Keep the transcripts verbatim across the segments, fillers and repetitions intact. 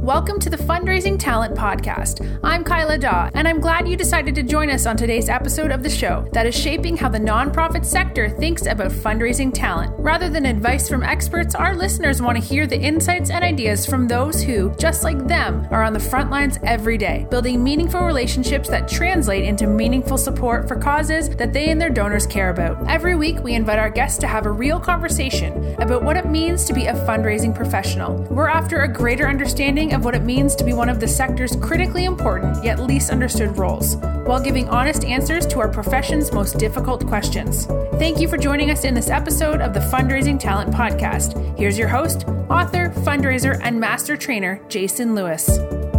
Welcome to the Fundraising Talent Podcast. I'm Kyla Daw, and I'm glad you decided to join us on today's episode of the show that is shaping how the nonprofit sector thinks about fundraising talent. Rather than advice from experts, our listeners want to hear the insights and ideas from those who, just like them, are on the front lines every day, building meaningful relationships that translate into meaningful support for causes that they and their donors care about. Every week, we invite our guests to have a real conversation about what it means to be a fundraising professional. We're after a greater understanding of what it means to be one of the sector's critically important yet least understood roles, while giving honest answers to our profession's most difficult questions. Thank you for joining us in this episode of the Fundraising Talent Podcast. Here's your host, author, fundraiser, and master trainer, Jason Lewis.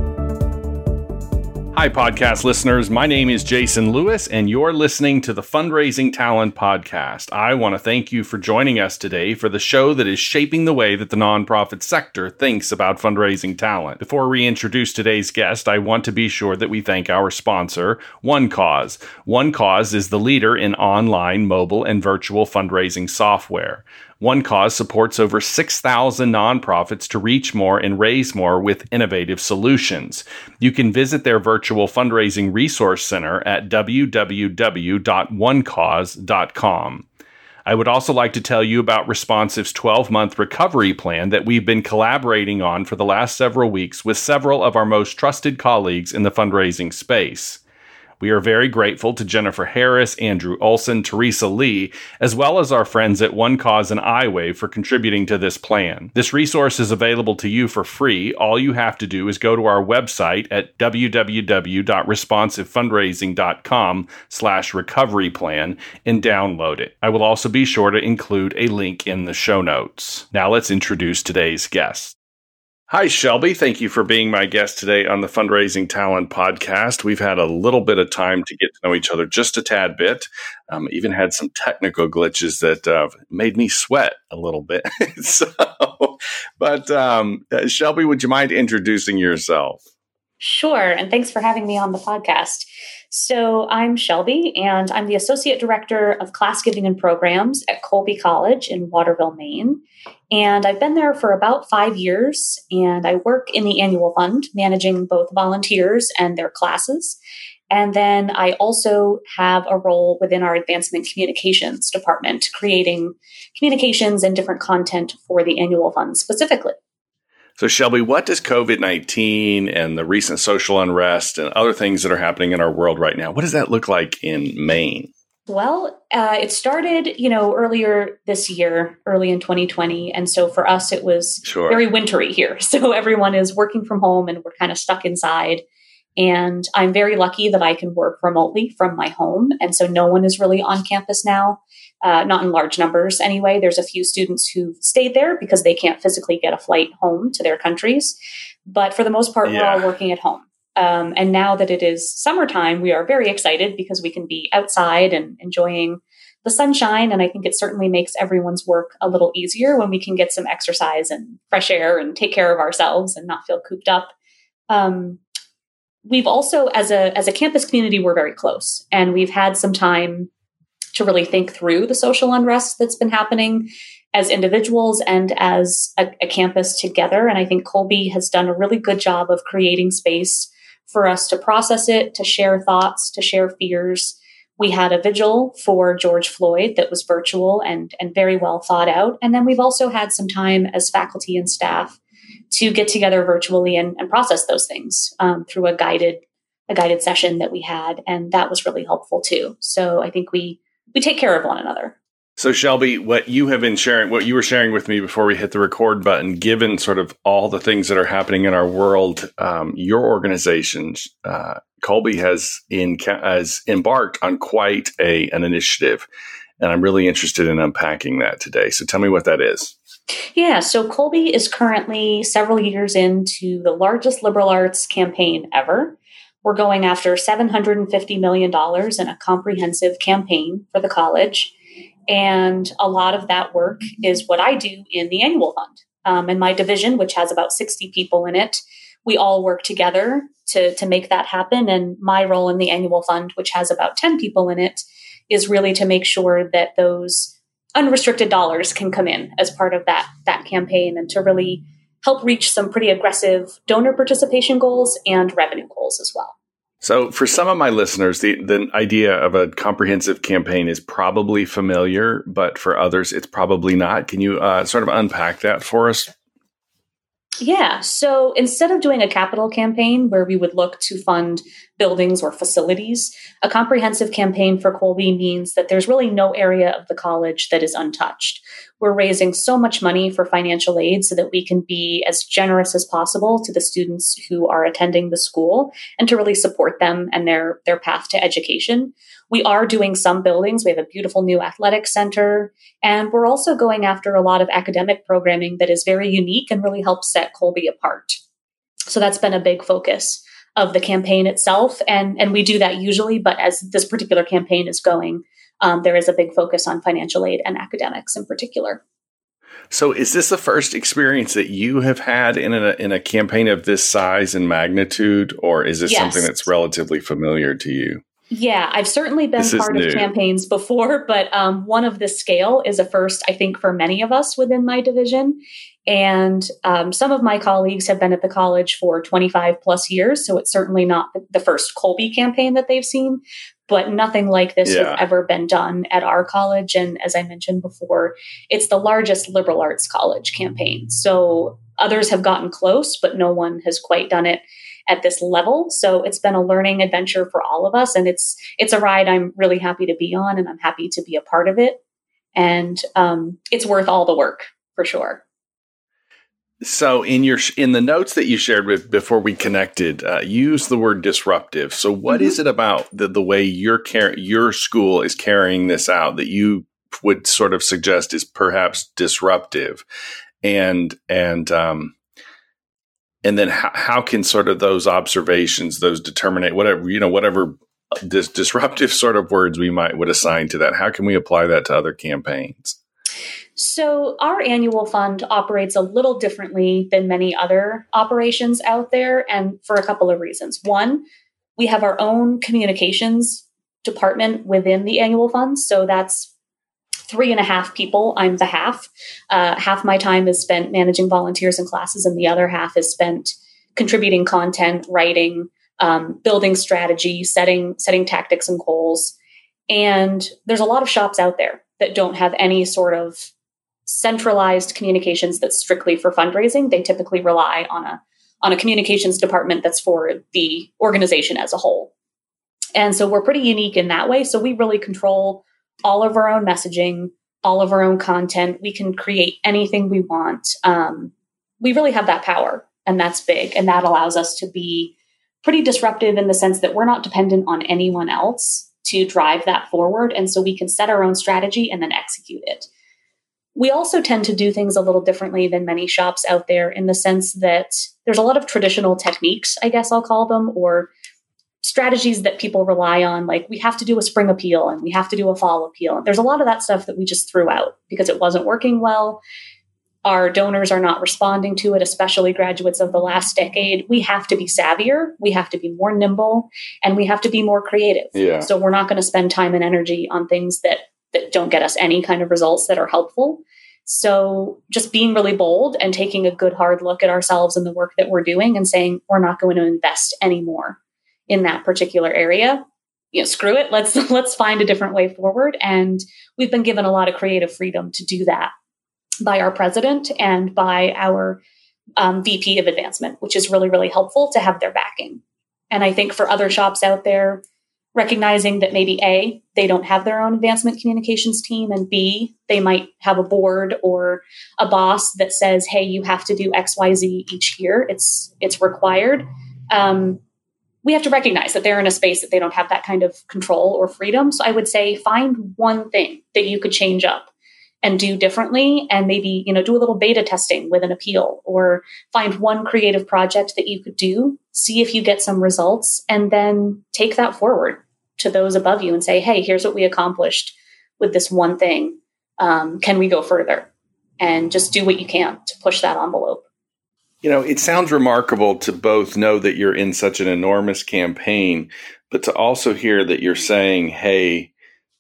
Hi, podcast listeners. My name is Jason Lewis, and you're listening to the Fundraising Talent Podcast. I want to thank you for joining us today for the show that is shaping the way that the nonprofit sector thinks about fundraising talent. Before we introduce today's guest, I want to be sure that we thank our sponsor, OneCause. OneCause is the leader in online, mobile, and virtual fundraising software. OneCause supports over six thousand nonprofits to reach more and raise more with innovative solutions. You can visit their virtual fundraising resource center at w w w dot one cause dot com. I would also like to tell you about Responsive's twelve-month recovery plan that we've been collaborating on for the last several weeks with several of our most trusted colleagues in the fundraising space. We are very grateful to Jennifer Harris, Andrew Olson, Teresa Lee, as well as our friends at OneCause and iWave for contributing to this plan. This resource is available to you for free. All you have to do is go to our website at w w w dot responsive fundraising dot com slash recovery plan and download it. I will also be sure to include a link in the show notes. Now let's introduce today's guest. Hi, Shelby. Thank you for being my guest today on the Fundraising Talent Podcast. We've had a little bit of time to get to know each other, just a tad bit. Um, even had some technical glitches that uh, made me sweat a little bit. so, but um, uh, Shelby, would you mind introducing yourself? Sure. And thanks for having me on the podcast. So I'm Shelby, and I'm the Associate Director of Class Giving and Programs at Colby College in Waterville, Maine. And I've been there for about five years, and I work in the annual fund, managing both volunteers and their classes. And then I also have a role within our advancement communications department, creating communications and different content for the annual fund specifically. So, Shelby, what does covid nineteen and the recent social unrest and other things that are happening in our world right now, what does that look like in Maine? Well, uh, it started, you know, earlier this year, early in twenty twenty. And so for us, it was sure. very wintry here. So everyone is working from home and we're kind of stuck inside. And I'm very lucky that I can work remotely from my home. And so no one is really on campus now, uh, not in large numbers anyway. There's a few students who stayed there because they can't physically get a flight home to their countries. But for the most part, yeah. we're all working at home. Um, and now that it is summertime, we are very excited because we can be outside and enjoying the sunshine. And I think it certainly makes everyone's work a little easier when we can get some exercise and fresh air and take care of ourselves and not feel cooped up. Um, we've also, as a as a campus community, we're very close. And we've had some time to really think through the social unrest that's been happening as individuals and as a, a campus together. And I think Colby has done a really good job of creating space for us to process it, to share thoughts, to share fears. We had a vigil for George Floyd that was virtual and, and very well thought out. And then we've also had some time as faculty and staff to get together virtually and, and process those things um, through a guided a guided session that we had. And that was really helpful too. So I think we we take care of one another. So, Shelby, what you have been sharing, what you were sharing with me before we hit the record button, given sort of all the things that are happening in our world, um, your organization, uh, Colby, has in has embarked on quite a an initiative, and I'm really interested in unpacking that today. So, tell me what that is. Yeah, so Colby is currently several years into the largest liberal arts campaign ever. We're going after seven hundred fifty million dollars in a comprehensive campaign for the college. And a lot of that work is what I do in the annual fund. Um, and my division, which has about sixty people in it, we all work together to, to make that happen. And my role in the annual fund, which has about ten people in it, is really to make sure that those unrestricted dollars can come in as part of that, that campaign and to really help reach some pretty aggressive donor participation goals and revenue goals as well. So for some of my listeners, the, the idea of a comprehensive campaign is probably familiar, but for others, it's probably not. Can you uh, sort of unpack that for us? Yeah. So instead of doing a capital campaign where we would look to fund buildings or facilities, a comprehensive campaign for Colby means that there's really no area of the college that is untouched. We're raising so much money for financial aid so that we can be as generous as possible to the students who are attending the school and to really support them and their, their path to education. We are doing some buildings. We have a beautiful new athletic center, and we're also going after a lot of academic programming that is very unique and really helps set Colby apart. So that's been a big focus of the campaign itself. And, and we do that usually, but as this particular campaign is going, um, there is a big focus on financial aid and academics in particular. So is this the first experience that you have had in a, in a campaign of this size and magnitude, or is this yes. something that's relatively familiar to you? Yeah, I've certainly been this part of campaigns before, but um, one of this scale is a first, I think, for many of us within my division. And um, some of my colleagues have been at the college for twenty-five plus years, so it's certainly not the first Colby campaign that they've seen, but nothing like this yeah. has ever been done at our college. And as I mentioned before, it's the largest liberal arts college campaign. So others have gotten close, but no one has quite done it at this level. So it's been a learning adventure for all of us. And it's, it's a ride I'm really happy to be on, and I'm happy to be a part of it. And um, it's worth all the work for sure. So in your, in the notes that you shared with before we connected, uh, you used the word disruptive. So what mm-hmm. is it about the, the way your car- your school is carrying this out that you would sort of suggest is perhaps disruptive? And, and, um, And then how, how can sort of those observations, those determinate, whatever, you know, whatever dis- disruptive sort of words we might would assign to that, how can we apply that to other campaigns? So our annual fund operates a little differently than many other operations out there, and for a couple of reasons. One, we have our own communications department within the annual fund. So that's three and a half people. I'm the half. Uh, half my time is spent managing volunteers and classes, and the other half is spent contributing content, writing, um, building strategy, setting setting tactics and goals. And there's a lot of shops out there that don't have any sort of centralized communications that's strictly for fundraising. They typically rely on a on a communications department that's for the organization as a whole. And so we're pretty unique in that way. So we really control all of our own messaging, all of our own content. We can create anything we want. Um, we really have that power, and that's big. And that allows us to be pretty disruptive in the sense that we're not dependent on anyone else to drive that forward. And so we can set our own strategy and then execute it. We also tend to do things a little differently than many shops out there in the sense that there's a lot of traditional techniques, I guess I'll call them, or strategies that people rely on, like we have to do a spring appeal and we have to do a fall appeal. There's a lot of that stuff that we just threw out because it wasn't working well. Our donors are not responding to it, especially graduates of the last decade. We have to be savvier. We have to be more nimble, and we have to be more creative. Yeah. So we're not going to spend time and energy on things that, that don't get us any kind of results that are helpful. So just being really bold and taking a good hard look at ourselves and the work that we're doing and saying, we're not going to invest anymore in that particular area. You know, screw it. Let's, let's find a different way forward. And we've been given a lot of creative freedom to do that by our president and by our um, V P of advancement, which is really, really helpful to have their backing. And I think for other shops out there, recognizing that maybe A, they don't have their own advancement communications team, and B, they might have a board or a boss that says, hey, you have to do X Y Z each year. It's, it's required. Um, we have to recognize that they're in a space that they don't have that kind of control or freedom. So I would say find one thing that you could change up and do differently, and maybe, you know, do a little beta testing with an appeal, or find one creative project that you could do, see if you get some results, and then take that forward to those above you and say, hey, here's what we accomplished with this one thing. Um, can we go further? And just do what you can to push that envelope. You know, it sounds remarkable to both know that you're in such an enormous campaign, but to also hear that you're saying, hey,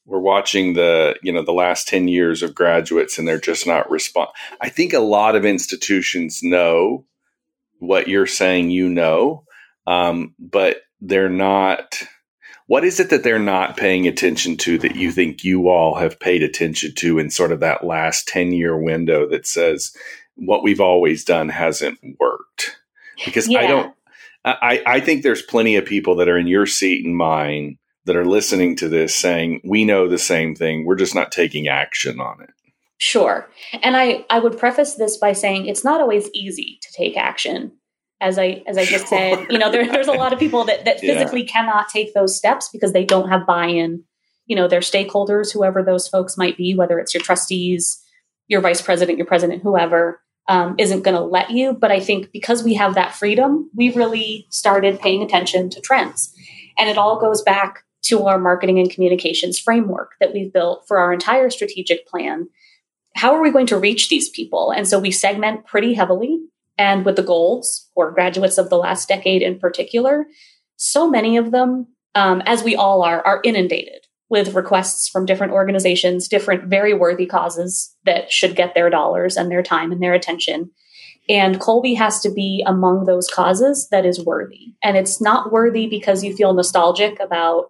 we're watching the, you know, the last ten years of graduates and they're just not respond. I think a lot of institutions know what you're saying, you know, um, but they're not. What is it that they're not paying attention to that you think you all have paid attention to in sort of that last ten year window that says what we've always done hasn't worked? Because yeah. I don't, I, I think there's plenty of people that are in your seat and mine that are listening to this saying, we know the same thing. We're just not taking action on it. Sure. And I, I would preface this by saying it's not always easy to take action. As I as I just sure. said, you know, there, there's a lot of people that, that physically yeah. cannot take those steps because they don't have buy-in. You know, their stakeholders, whoever those folks might be, whether it's your trustees, your vice president, your president, whoever, um, isn't going to let you. But I think because we have that freedom, we really started paying attention to trends. And it all goes back to our marketing and communications framework that we've built for our entire strategic plan. How are we going to reach these people? And so we segment pretty heavily. And with the golds, or graduates of the last decade in particular, so many of them, um, as we all are, are inundated with requests from different organizations, different very worthy causes that should get their dollars and their time and their attention. And Colby has to be among those causes that is worthy. And it's not worthy because you feel nostalgic about,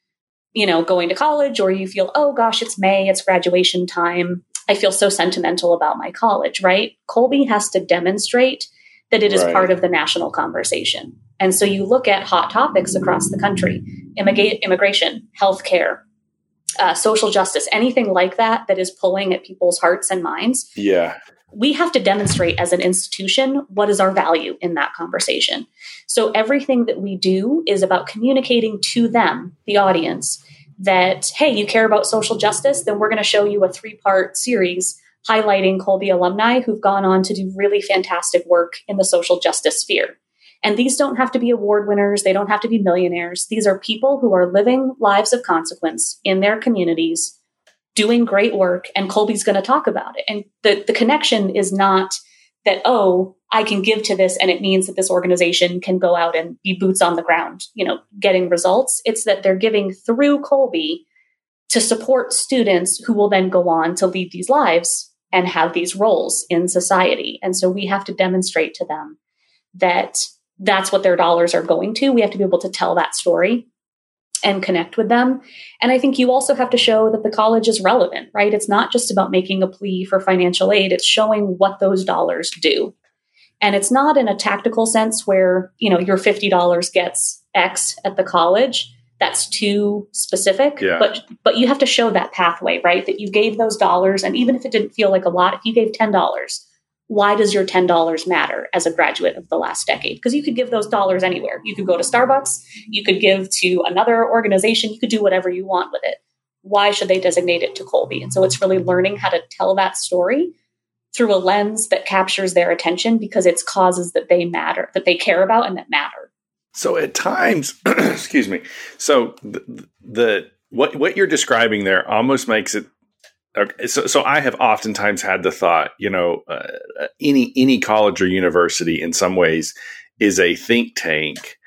you know, going to college, or you feel, oh gosh, it's May, it's graduation time. I feel so sentimental about my college, right? Colby has to demonstrate that it is right. part of the national conversation. And so you look at hot topics across the country, immig- immigration, healthcare, uh, social justice, anything like that that is pulling at people's hearts and minds. Yeah. We have to demonstrate as an institution what is our value in that conversation. So everything that we do is about communicating to them, the audience, that, hey, you care about social justice, then we're going to show you a three-part series highlighting Colby alumni who've gone on to do really fantastic work in the social justice sphere. And these don't have to be award winners. They don't have to be millionaires. These are people who are living lives of consequence in their communities, doing great work, and Colby's going to talk about it. And the, the connection is not that, oh, I can give to this and it means that this organization can go out and be boots on the ground, you know, getting results. It's that they're giving through Colby to support students who will then go on to lead these lives and have these roles in society. And so we have to demonstrate to them that that's what their dollars are going to. We have to be able to tell that story and connect with them. And I think you also have to show that the college is relevant, right? It's not just about making a plea for financial aid. It's showing what those dollars do. And it's not in a tactical sense where, you know, your fifty dollars gets X at the college. That's too specific. Yeah. But but you have to show that pathway, right? That you gave those dollars. And even if it didn't feel like a lot, if you gave ten dollars, why does your ten dollars matter as a graduate of the last decade? Because you could give those dollars anywhere. You could go to Starbucks. You could give to another organization. You could do whatever you want with it. Why should they designate it to Colby? And so it's really learning how to tell that story through a lens that captures their attention because it's causes that they matter, that they care about and that matter. So at times, excuse me. So the, the what what you're describing there almost makes it. Okay, so so I have oftentimes had the thought, you know, uh, any any college or university in some ways is a think tank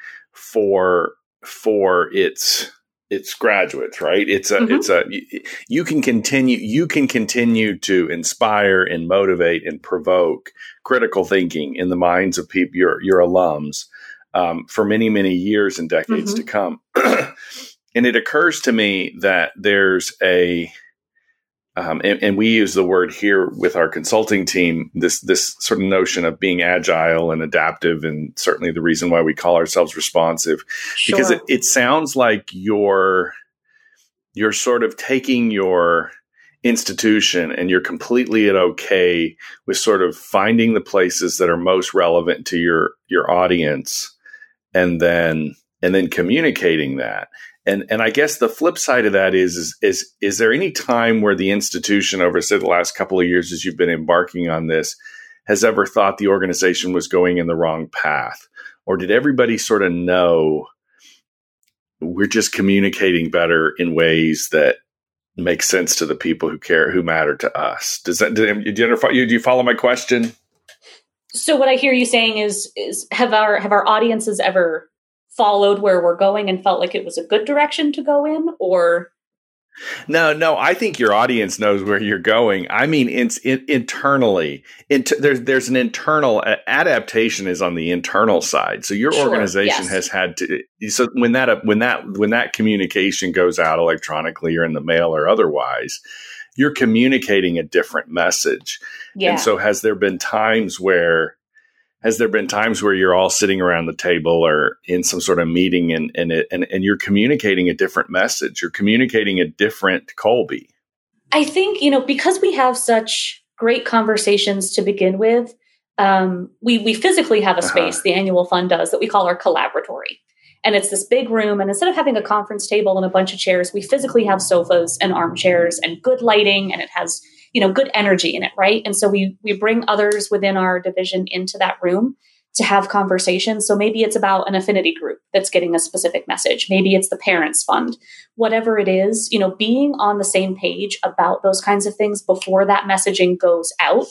for for its its graduates, right? It's a mm-hmm. it's a you can continue you can continue to inspire and motivate and provoke critical thinking in the minds of people, your your alums, um, for many many years and decades mm-hmm. to come. And it occurs to me that there's a Um, and, and we use the word here with our consulting team, this this sort of notion of being agile and adaptive, and certainly the reason why we call ourselves responsive, sure. because it, it sounds like you're you're sort of taking your institution and you're completely at okay with sort of finding the places that are most relevant to your your audience, and then and then communicating that. And and I guess the flip side of that is, is, is, is there any time where the institution over, say, the last couple of years as you've been embarking on this has ever thought the organization was going in the wrong path? Or did everybody sort of know we're just communicating better in ways that make sense to the people who care, who matter to us? Does that, do you, do you follow my question? So what I hear you saying is, is have our, have our audiences ever followed where we're going and felt like it was a good direction to go in? Or No, no, I think your audience knows where you're going. I mean, it's in, internally, it, there's there's an internal uh, adaptation is on the internal side. So your sure, organization yes. has had to. So when that when that when that communication goes out electronically or in the mail or otherwise, you're communicating a different message. Yeah. And so, has there been times where Has there been times where you're all sitting around the table or in some sort of meeting and and, it, and and you're communicating a different message? You're communicating a different Kolbe. I think, you know, because we have such great conversations to begin with, um, we we physically have a space, uh-huh. the annual fund does, that we call our collaboratory. And it's this big room. And instead of having a conference table and a bunch of chairs, we physically have sofas and armchairs and good lighting, and it has, you know, good energy in it, right? And so we we bring others within our division into that room to have conversations. So maybe it's about an affinity group that's getting a specific message. Maybe it's the parents fund, whatever it is, you know, being on the same page about those kinds of things before that messaging goes out,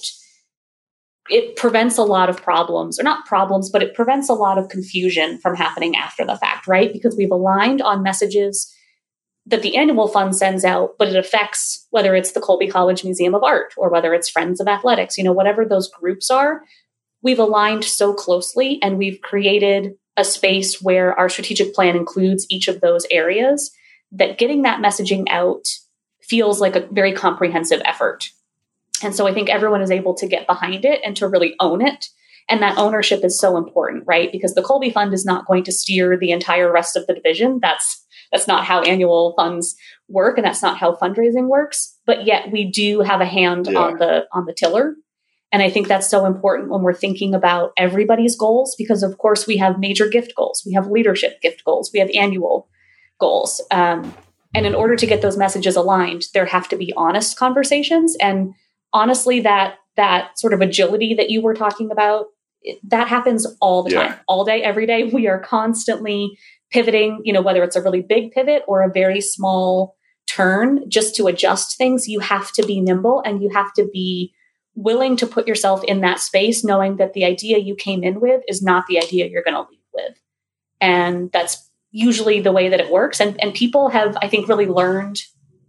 it prevents a lot of problems, or not problems, but it prevents a lot of confusion from happening after the fact, right? Because we've aligned on messages that the annual fund sends out, but it affects whether it's the Kolbe College Museum of Art or whether it's Friends of Athletics, you know, whatever those groups are, we've aligned so closely and we've created a space where our strategic plan includes each of those areas, that getting that messaging out feels like a very comprehensive effort. And so I think everyone is able to get behind it and to really own it. And that ownership is so important, right? Because the Kolbe Fund is not going to steer the entire rest of the division. That's that's not how annual funds work, and that's not how fundraising works. But yet we do have a hand yeah. on the on the tiller. And I think that's so important when we're thinking about everybody's goals, because of course we have major gift goals, we have leadership gift goals, we have annual goals. Um, and in order to get those messages aligned, there have to be honest conversations. And honestly, that that sort of agility that you were talking about, it, that happens all the yeah. time, all day, every day. We are constantly pivoting, you know, whether it's a really big pivot or a very small turn, just to adjust things. You have to be nimble and you have to be willing to put yourself in that space, knowing that the idea you came in with is not the idea you're going to leave with. And that's usually the way that it works. And, and people have, I think, really learned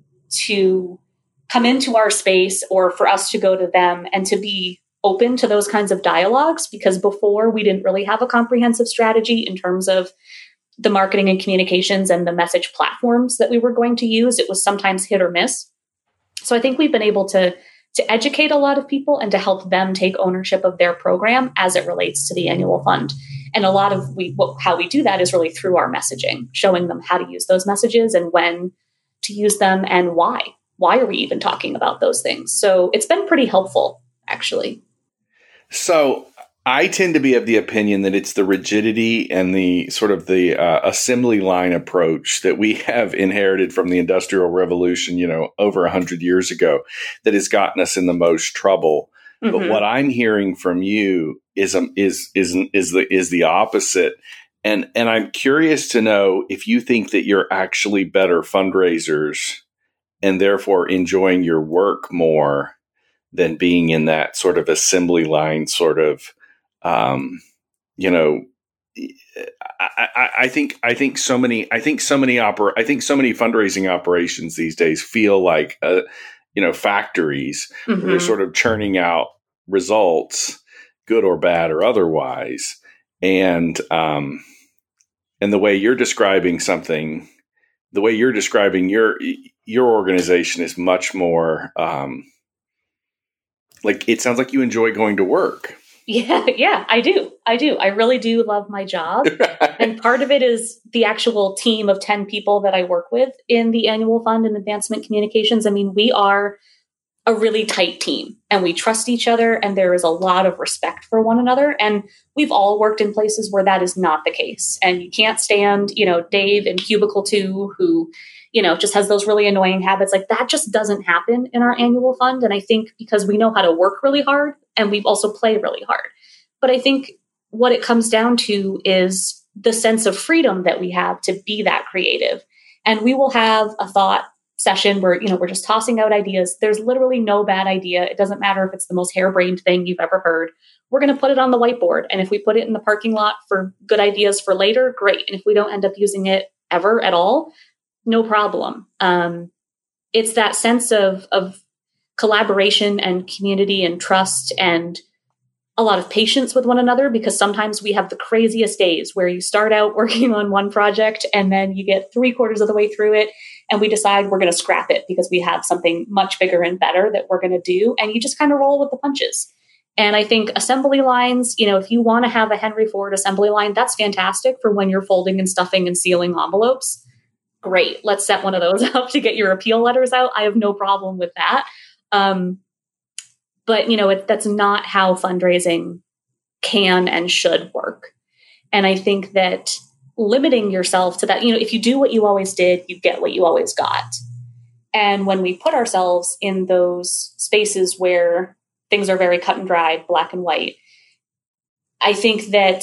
to come into our space, or for us to go to them, and to be open to those kinds of dialogues, because before we didn't really have a comprehensive strategy in terms of the marketing and communications and the message platforms that we were going to use. It was sometimes hit or miss. So I think we've been able to, to educate a lot of people and to help them take ownership of their program as it relates to the annual fund. And a lot of we, how we do that is really through our messaging, showing them how to use those messages and when to use them and why. Why are we even talking about those things? So it's been pretty helpful, actually. So I tend to be of the opinion that it's the rigidity and the sort of the uh, assembly line approach that we have inherited from the Industrial Revolution, you know, over a hundred years ago, that has gotten us in the most trouble. Mm-hmm. But what I'm hearing from you is um, is is is the is the opposite. And and I'm curious to know if you think that you're actually better fundraisers and therefore enjoying your work more than being in that sort of assembly line sort of. Um, you know, I, I, I think, I think so many, I think so many oper, I think so many fundraising operations these days feel like, uh, you know, factories mm-hmm. where they're sort of churning out results, good or bad or otherwise. And, um, and the way you're describing something, the way you're describing your, your organization is much more, um, like, it sounds like you enjoy going to work. Yeah, yeah, I do. I do. I really do love my job. And part of it is the actual team of ten people that I work with in the annual fund and advancement communications. I mean, we are a really tight team and we trust each other and there is a lot of respect for one another. And we've all worked in places where that is not the case. And you can't stand, you know, Dave in cubicle two who, you know, just has those really annoying habits. Like that just doesn't happen in our annual fund. And I think because we know how to work really hard and we also play really hard. But I think what it comes down to is the sense of freedom that we have to be that creative. And we will have a thought session where, you know, we're just tossing out ideas. There's literally no bad idea. It doesn't matter if it's the most harebrained thing you've ever heard. We're going to put it on the whiteboard. And if we put it in the parking lot for good ideas for later, great. And if we don't end up using it ever at all, no problem. Um, it's that sense of, of collaboration and community and trust and a lot of patience with one another, because sometimes we have the craziest days where you start out working on one project and then you get three quarters of the way through it and we decide we're going to scrap it because we have something much bigger and better that we're going to do. And you just kind of roll with the punches. And I think assembly lines, you know, if you want to have a Henry Ford assembly line, that's fantastic for when you're folding and stuffing and sealing envelopes. Great. Let's set one of those up to get your appeal letters out. I have no problem with that. Um, But, you know, it, that's not how fundraising can and should work. And I think that limiting yourself to that, you know, if you do what you always did, you get what you always got. And when we put ourselves in those spaces where things are very cut and dry, black and white, I think that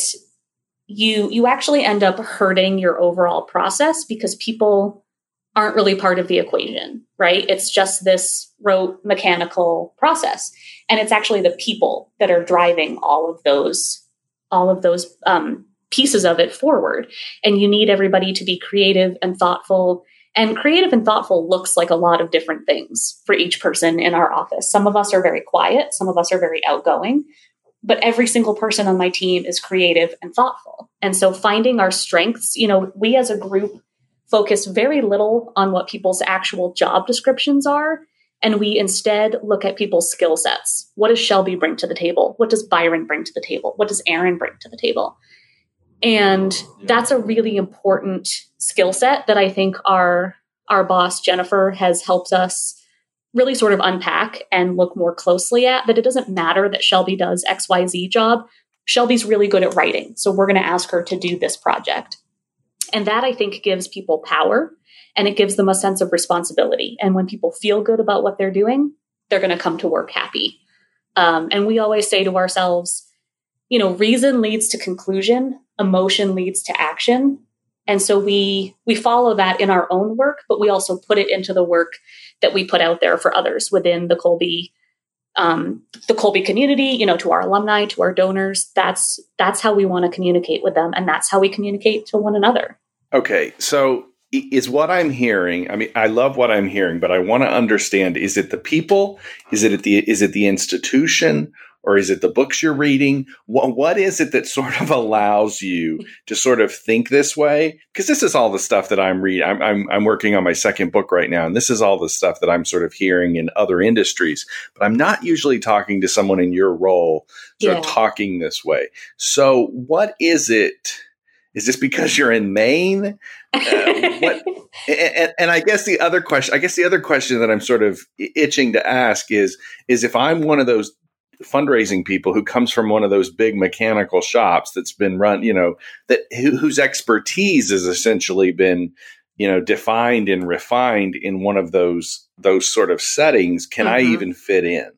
you you actually end up hurting your overall process because people aren't really part of the equation, right? It's just this rote mechanical process. And it's actually the people that are driving all of those, all of those um, pieces of it forward. And you need everybody to be creative and thoughtful. And creative and thoughtful looks like a lot of different things for each person in our office. Some of us are very quiet. Some of us are very outgoing. But every single person on my team is creative and thoughtful. And so finding our strengths, you know, we as a group focus very little on what people's actual job descriptions are. And we instead look at people's skill sets. What does Shelby bring to the table? What does Byron bring to the table? What does Aaron bring to the table? And that's a really important skill set that I think our, our boss, Jennifer, has helped us really sort of unpack and look more closely at, that it doesn't matter that Shelby does X Y Z job. Shelby's really good at writing. So we're going to ask her to do this project. And that, I think, gives people power and it gives them a sense of responsibility. And when people feel good about what they're doing, they're going to come to work happy. Um, and we always say to ourselves, you know, reason leads to conclusion, emotion leads to action. And so we we follow that in our own work, but we also put it into the work that we put out there for others within the Kolbe um, the Kolbe community, you know, to our alumni, to our donors. That's that's how we want to communicate with them. And that's how we communicate to one another. Okay. So is what I'm hearing, I mean, I love what I'm hearing, but I want to understand, is it the people? Is it the, is it the institution? Or is it the books you're reading? What, what is it that sort of allows you to sort of think this way? Because this is all the stuff that I'm reading. I'm, I'm, I'm working on my second book right now, and this is all the stuff that I'm sort of hearing in other industries. But I'm not usually talking to someone in your role, sort yeah. of talking this way. So what is it? Is this because you're in Maine? Uh, what? And, and I guess the other question, I guess the other question that I'm sort of itching to ask is, is if I'm one of those fundraising people who comes from one of those big mechanical shops that's been run, you know, that whose expertise has essentially been, you know, defined and refined in one of those, those sort of settings, can mm-hmm. I even fit in?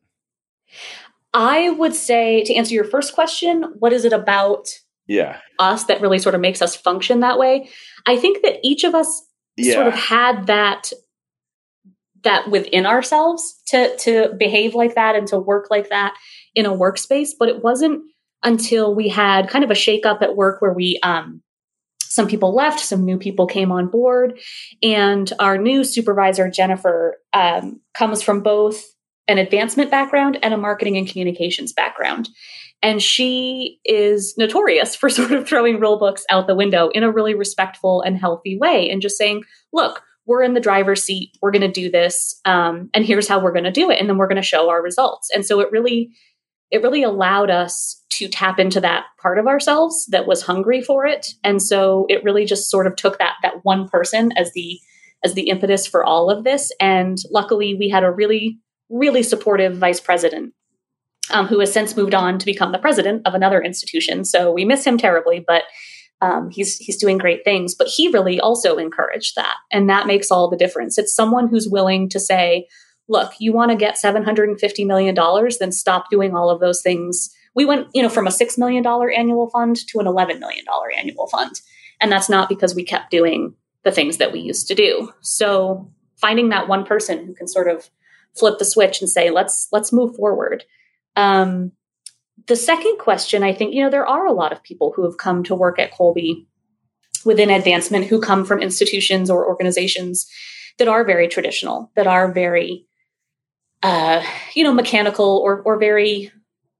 I would say, to answer your first question, what is it about yeah. us that really sort of makes us function that way? I think that each of us yeah. sort of had that that within ourselves to to behave like that and to work like that in a workspace. But it wasn't until we had kind of a shakeup at work where we, um, some people left, some new people came on board, and our new supervisor, Jennifer, um, comes from both an advancement background and a marketing and communications background. And she is notorious for sort of throwing rule books out the window in a really respectful and healthy way and just saying, look, we're in the driver's seat. We're going to do this. Um, and here's how we're going to do it. And then we're going to show our results. And so it really, it really allowed us to tap into that part of ourselves that was hungry for it. And so it really just sort of took that, that one person as the, as the impetus for all of this. And luckily we had a really, really supportive vice president um, who has since moved on to become the president of another institution. So we miss him terribly, but Um, he's he's doing great things, but he really also encouraged that. And that makes all the difference. It's someone who's willing to say, look, you want to get seven hundred fifty million dollars, then stop doing all of those things. We went, you know, from a six million dollars annual fund to an eleven million dollars annual fund. And that's not because we kept doing the things that we used to do. So finding that one person who can sort of flip the switch and say, let's, let's move forward. Um, The second question, I think, you know, there are a lot of people who have come to work at Kolbe within advancement who come from institutions or organizations that are very traditional, that are very, uh, you know, mechanical or or very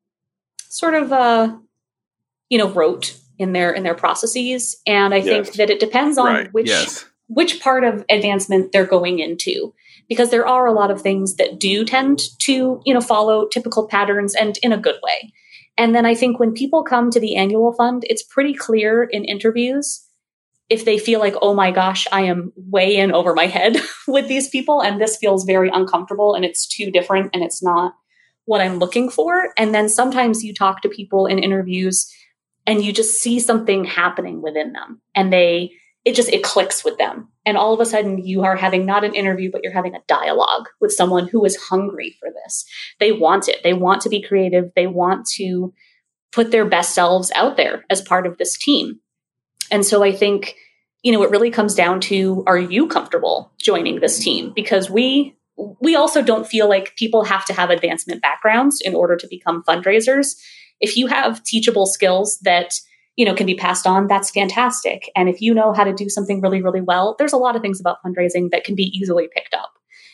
sort of, uh, you know, rote in their in their processes. And I yes. think that it depends on right. which yes. which part of advancement they're going into, because there are a lot of things that do tend to, you know, follow typical patterns and in a good way. And then I think when people come to the annual fund, it's pretty clear in interviews if they feel like, oh my gosh, I am way in over my head with these people, and this feels very uncomfortable and it's too different and it's not what I'm looking for. And then sometimes you talk to people in interviews and you just see something happening within them, and they, it just, it clicks with them. And all of a sudden you are having not an interview, but you're having a dialogue with someone who is hungry for this. They want it. They want to be creative. They want to put their best selves out there as part of this team. And so I think, you know, it really comes down to, are you comfortable joining this team? Because we, we also don't feel like people have to have advancement backgrounds in order to become fundraisers. If you have teachable skills that, you know, can be passed on, that's fantastic. And if you know how to do something really, really well, there's a lot of things about fundraising that can be easily picked up.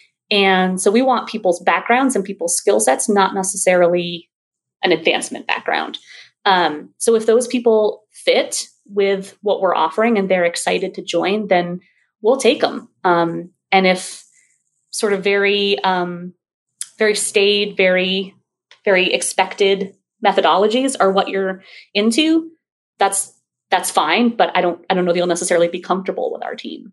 And so we want people's backgrounds and people's skill sets, not necessarily an advancement background. Um, so if those people fit with what we're offering and they're excited to join, then we'll take them. Um, and if sort of very, um, very staid, very, very expected methodologies are what you're into, that's that's fine. But I don't I don't know that you'll necessarily be comfortable with our team.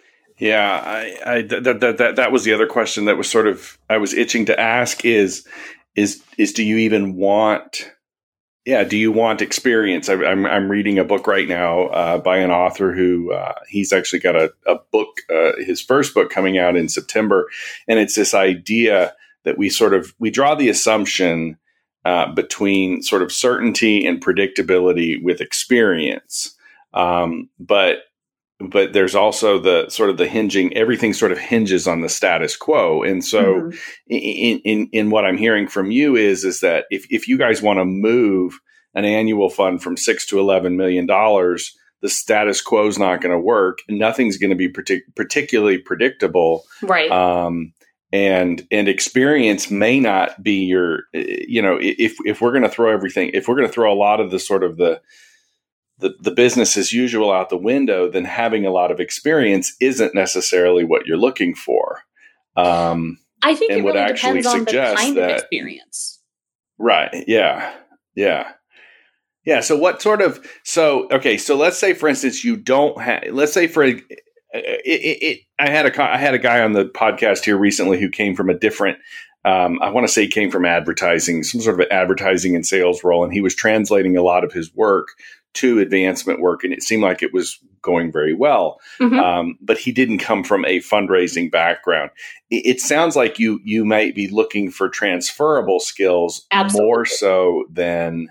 Yeah, I, I that, that that that was the other question that was sort of I was itching to ask is is is do you even want yeah do you want experience? I, I'm I'm reading a book right now uh, by an author who uh, he's actually got a, a book uh, his first book coming out in September, and it's this idea that we sort of we draw the assumption Uh, between sort of certainty and predictability with experience. Um, but but there's also the sort of the hinging, everything sort of hinges on the status quo. And so mm-hmm. in, in, in what I'm hearing from you is, is that if, if you guys want to move an annual fund from six to eleven million dollars, the status quo is not going to work. Nothing's going to be partic- particularly predictable. Right. Um, And and experience may not be your, you know, if if we're going to throw everything, if we're going to throw a lot of the sort of the, the the business as usual out the window, then having a lot of experience isn't necessarily what you're looking for. Um, I think it really depends on the kind that, of experience. Right. Yeah. Yeah. Yeah. So what sort of, so, okay. So let's say, for instance, you don't have, let's say for a, It, it, it, I had a I had a guy on the podcast here recently who came from a different, um, I want to say he came from advertising, some sort of an advertising and sales role, and he was translating a lot of his work to advancement work, and it seemed like it was going very well. Mm-hmm. Um, but he didn't come from a fundraising background. It, it sounds like you you might be looking for transferable skills. Absolutely. more so than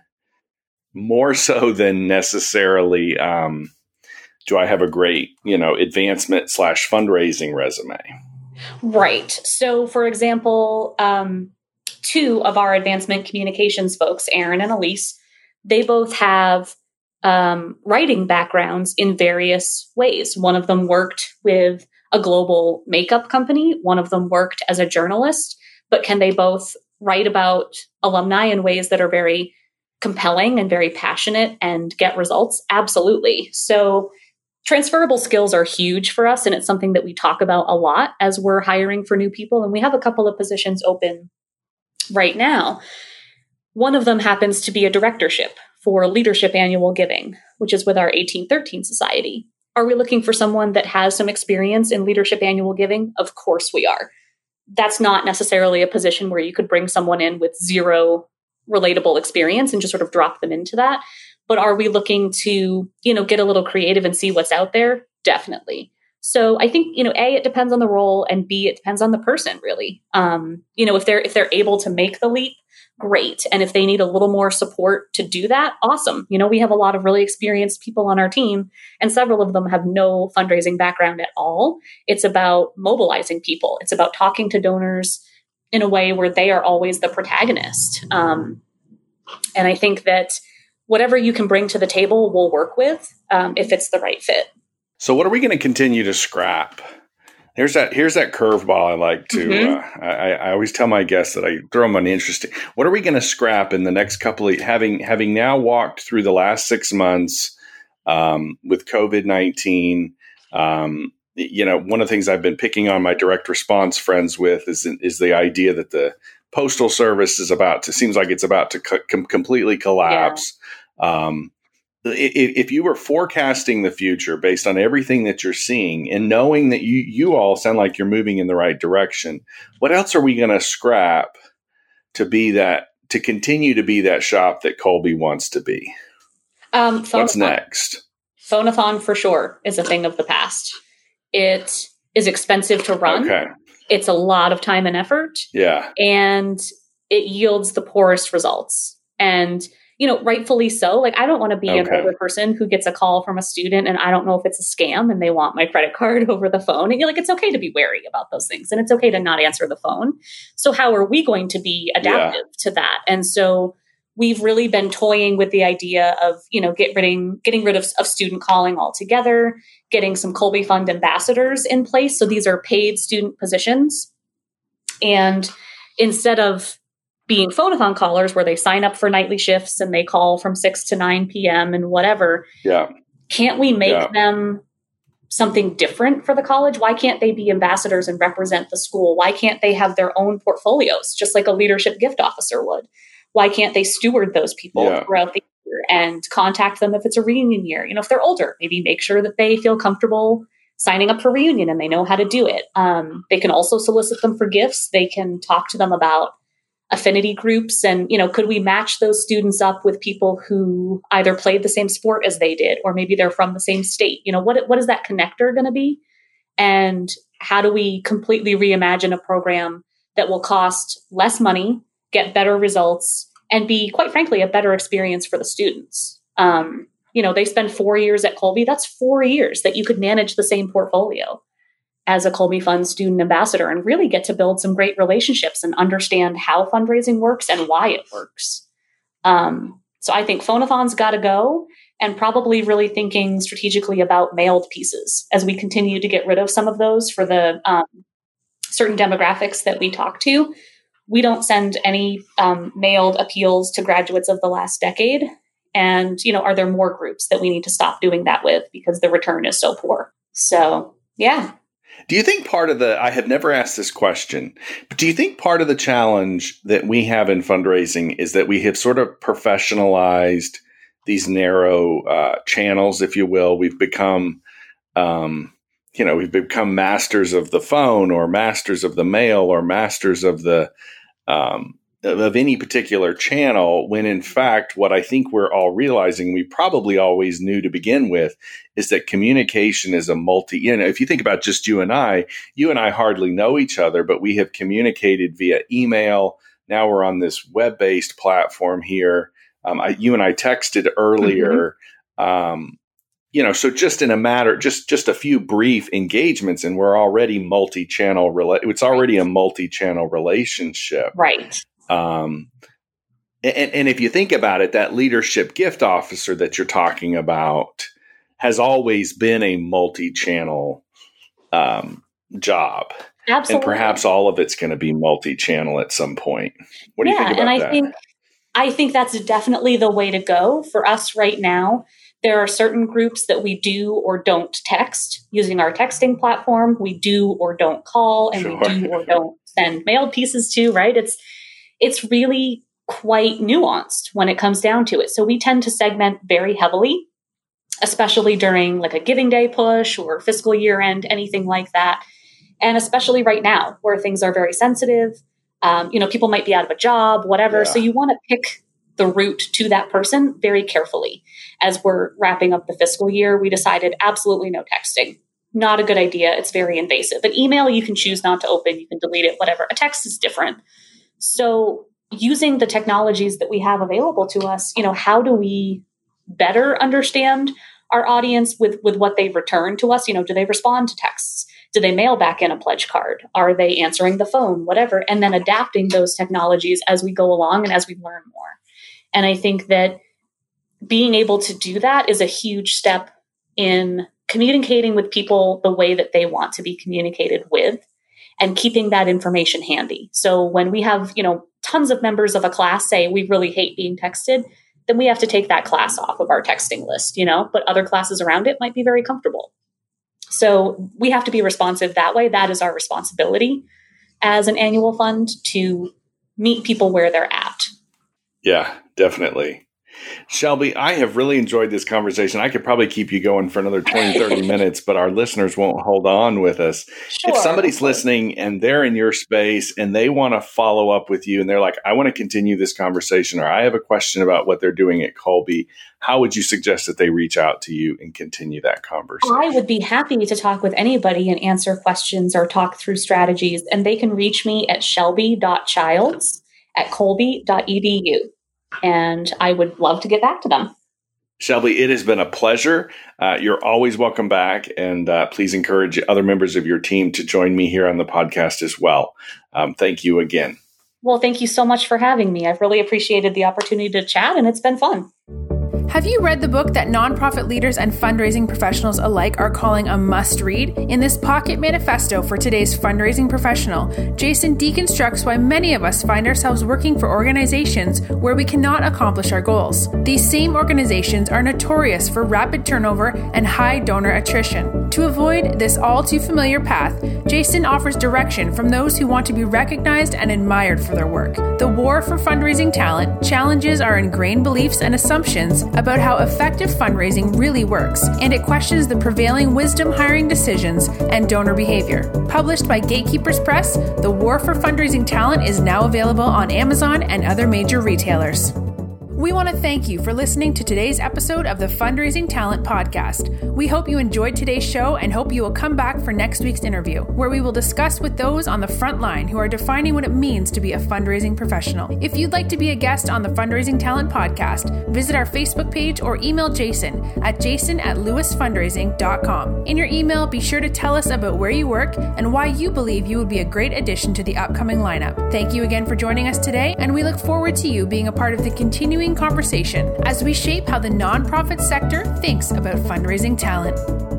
more so than necessarily. Um, Do I have a great, you know, advancement slash fundraising resume? Right. So, for example, um, two of our advancement communications folks, Aaron and Elise, they both have um, writing backgrounds in various ways. One of them worked with a global makeup company. One of them worked as a journalist. But can they both write about alumni in ways that are very compelling and very passionate and get results? Absolutely. So transferable skills are huge for us, and it's something that we talk about a lot as we're hiring for new people. And we have a couple of positions open right now. One of them happens to be a directorship for Leadership Annual Giving, which is with our eighteen thirteen Society. Are we looking for someone that has some experience in Leadership Annual Giving? Of course we are. That's not necessarily a position where you could bring someone in with zero relatable experience and just sort of drop them into that. But are we looking to, you know, get a little creative and see what's out there? Definitely. So I think, you know, A, it depends on the role, and B, it depends on the person, really. Um, you know, if they're if they're able to make the leap, great. And if they need a little more support to do that, awesome. You know, we have a lot of really experienced people on our team, and several of them have no fundraising background at all. It's about mobilizing people. It's about talking to donors in a way where they are always the protagonist. Um, and I think that whatever you can bring to the table, we'll work with um, if it's the right fit. So what are we going to continue to scrap? Here's that. Here's that curveball I like to. Mm-hmm. Uh, I, I always tell my guests that I throw them on interesting. What are we going to scrap in the next couple of having having now walked through the last six months um, with COVID nineteen? Um, you know, one of the things I've been picking on my direct response friends with is is the idea that the Postal Service is about to seems like it's about to co- com- completely collapse. Yeah. Um, If you were forecasting the future based on everything that you're seeing and knowing that you, you all sound like you're moving in the right direction, what else are we going to scrap to be that, to continue to be that shop that Colby wants to be? Um, What's next? Phone-a-thon for sure is a thing of the past. It is expensive to run. Okay. It's a lot of time and effort. Yeah. And it yields the poorest results. And you know, rightfully so. Like, I don't want to be okay. an older person who gets a call from a student and I don't know if it's a scam and they want my credit card over the phone. And you're like, it's okay to be wary about those things and it's okay to not answer the phone. So how are we going to be adaptive yeah. to that? And so we've really been toying with the idea of, you know, get rid, getting rid of, of student calling altogether, getting some Colby Fund ambassadors in place. So these are paid student positions. And instead of being phone-a-thon callers where they sign up for nightly shifts and they call from six to nine p.m. and whatever. Yeah. Can't we make yeah. them something different for the college? Why can't they be ambassadors and represent the school? Why can't they have their own portfolios, just like a leadership gift officer would? Why can't they steward those people yeah. throughout the year and contact them if it's a reunion year? You know, if they're older, maybe make sure that they feel comfortable signing up for reunion and they know how to do it. Um, they can also solicit them for gifts. They can talk to them about affinity groups. And, you know, could we match those students up with people who either played the same sport as they did, or maybe they're from the same state? You know, what, what is that connector going to be? And how do we completely reimagine a program that will cost less money, get better results, and be, quite frankly, a better experience for the students? Um, you know, they spend four years at Colby. That's four years that you could manage the same portfolio as a Colby Fund student ambassador and really get to build some great relationships and understand how fundraising works and why it works. Um, so I think phone-a-thon's got to go, and probably really thinking strategically about mailed pieces as we continue to get rid of some of those for the um, certain demographics that we talk to. We don't send any um, mailed appeals to graduates of the last decade. And, you know, are there more groups that we need to stop doing that with because the return is so poor? So, yeah. Do you think part of the, I have never asked this question, but do you think part of the challenge that we have in fundraising is that we have sort of professionalized these narrow uh, channels, if you will? We've become, um, you know, we've become masters of the phone or masters of the mail or masters of the, um, of any particular channel, when in fact, what I think we're all realizing, we probably always knew to begin with, is that communication is a multi, you know, if you think about just you and I, you and I hardly know each other, but we have communicated via email. Now we're on this web-based platform here. Um, I, you and I texted earlier, mm-hmm. um, you know, so just in a matter, just, just a few brief engagements and we're already multi-channel, rela- it's already a multi-channel relationship. Right. Um, and, and if you think about it, that leadership gift officer that you're talking about has always been a multi-channel um, job. Absolutely. And perhaps all of it's going to be multi-channel at some point. What do yeah, you think about and I that? Think, I think that's definitely the way to go for us right now. There are certain groups that we do or don't text using our texting platform. We do or don't call, and sure. we do or don't send mailed pieces to, right? It's It's really quite nuanced when it comes down to it. So we tend to segment very heavily, especially during like a giving day push or fiscal year end, anything like that. And especially right now where things are very sensitive, um, you know, people might be out of a job, whatever. Yeah. So you want to pick the route to that person very carefully. As we're wrapping up the fiscal year, we decided absolutely no texting. Not a good idea. It's very invasive. An email, you can choose not to open, you can delete it, whatever. A text is different. So using the technologies that we have available to us, you know, how do we better understand our audience with, with what they return to us? You know, do they respond to texts? Do they mail back in a pledge card? Are they answering the phone? Whatever. And then adapting those technologies as we go along and as we learn more. And I think that being able to do that is a huge step in communicating with people the way that they want to be communicated with and keeping that information handy. So when we have, you know, tons of members of a class say we really hate being texted, then we have to take that class off of our texting list, you know, but other classes around it might be very comfortable. So we have to be responsive that way. That is our responsibility as an annual fund, to meet people where they're at. Yeah, definitely. Shelby, I have really enjoyed this conversation. I could probably keep you going for another twenty, thirty minutes, but our listeners won't hold on with us. Sure, if somebody's listening and they're in your space and they want to follow up with you and they're like, I want to continue this conversation, or I have a question about what they're doing at Kolbe, how would you suggest that they reach out to you and continue that conversation? I would be happy to talk with anybody and answer questions or talk through strategies. And they can reach me at shelby dot childs at kolbe dot e d u. And I would love to get back to them. Shelby, it has been a pleasure. Uh, you're always welcome back. And uh, please encourage other members of your team to join me here on the podcast as well. Um, thank you again. Well, thank you so much for having me. I've really appreciated the opportunity to chat, and it's been fun. Have you read the book that nonprofit leaders and fundraising professionals alike are calling a must-read? In this pocket manifesto for today's fundraising professional, Jason deconstructs why many of us find ourselves working for organizations where we cannot accomplish our goals. These same organizations are notorious for rapid turnover and high donor attrition. To avoid this all-too-familiar path, Jason offers direction from those who want to be recognized and admired for their work. The war for fundraising talent challenges our ingrained beliefs and assumptions about how effective fundraising really works, and it questions the prevailing wisdom hiring decisions and donor behavior. Published by Gatekeepers Press, The War for Fundraising Talent is now available on Amazon and other major retailers. We want to thank you for listening to today's episode of the Fundraising Talent Podcast. We hope you enjoyed today's show and hope you will come back for next week's interview, where we will discuss with those on the front line who are defining what it means to be a fundraising professional. If you'd like to be a guest on the Fundraising Talent Podcast, visit our Facebook page or email Jason at jason at lewis fundraising dot com. In your email, be sure to tell us about where you work and why you believe you would be a great addition to the upcoming lineup. Thank you again for joining us today, and we look forward to you being a part of the continuing conversation as we shape how the nonprofit sector thinks about fundraising talent.